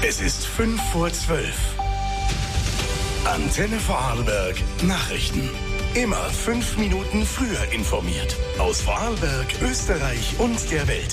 Es ist 5:12 Antenne Vorarlberg Nachrichten. Immer 5 Minuten früher informiert. Aus Vorarlberg, Österreich und der Welt.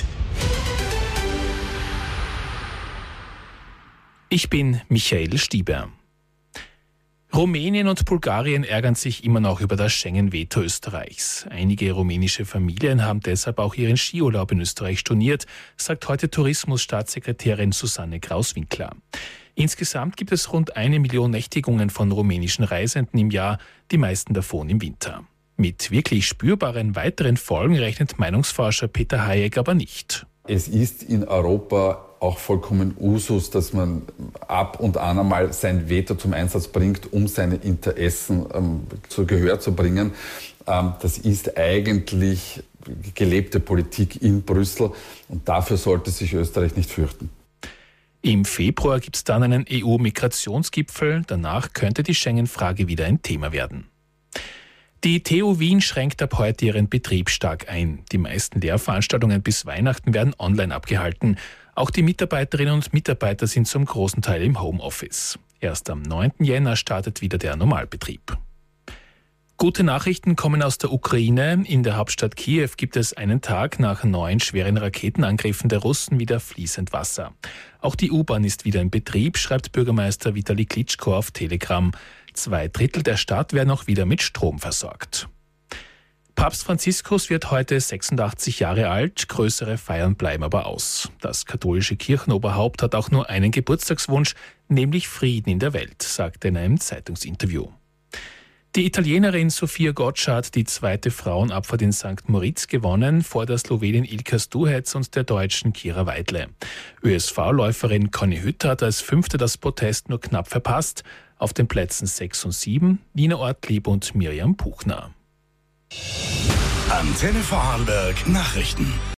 Ich bin Michael Stieber. Rumänien und Bulgarien ärgern sich immer noch über das Schengen-Veto Österreichs. Einige rumänische Familien haben deshalb auch ihren Skiurlaub in Österreich storniert, sagt heute Tourismusstaatssekretärin Susanne Kraus-Winkler. Insgesamt gibt es rund 1 Million Nächtigungen von rumänischen Reisenden im Jahr, die meisten davon im Winter. Mit wirklich spürbaren weiteren Folgen rechnet Meinungsforscher Peter Hayek aber nicht. Es ist in Europa auch vollkommen Usus, dass man ab und an einmal sein Veto zum Einsatz bringt, um seine Interessen zu Gehör zu bringen. Das ist eigentlich gelebte Politik in Brüssel und dafür sollte sich Österreich nicht fürchten. Im Februar gibt es dann einen EU-Migrationsgipfel. Danach könnte die Schengen-Frage wieder ein Thema werden. Die TU Wien schränkt ab heute ihren Betrieb stark ein. Die meisten Lehrveranstaltungen bis Weihnachten werden online abgehalten. Auch die Mitarbeiterinnen und Mitarbeiter sind zum großen Teil im Homeoffice. Erst am 9. Jänner startet wieder der Normalbetrieb. Gute Nachrichten kommen aus der Ukraine. In der Hauptstadt Kiew gibt es einen Tag nach 9 schweren Raketenangriffen der Russen wieder fließend Wasser. Auch die U-Bahn ist wieder in Betrieb, schreibt Bürgermeister Vitali Klitschko auf Telegram. 2/3 der Stadt werden auch wieder mit Strom versorgt. Papst Franziskus wird heute 86 Jahre alt, größere Feiern bleiben aber aus. Das katholische Kirchenoberhaupt hat auch nur einen Geburtstagswunsch, nämlich Frieden in der Welt, sagt er in einem Zeitungsinterview. Die Italienerin Sofia Gotcha hat die 2. Frauenabfahrt in St. Moritz gewonnen, vor der Slowenin Ilka Stuhetz und der Deutschen Kira Weidle. ÖSV-Läuferin Conny Hütter hat als 5. das Protest nur knapp verpasst. Auf den Plätzen 6 und 7 Nina Ortlieb und Miriam Puchner. Antenne Vorarlberg Nachrichten.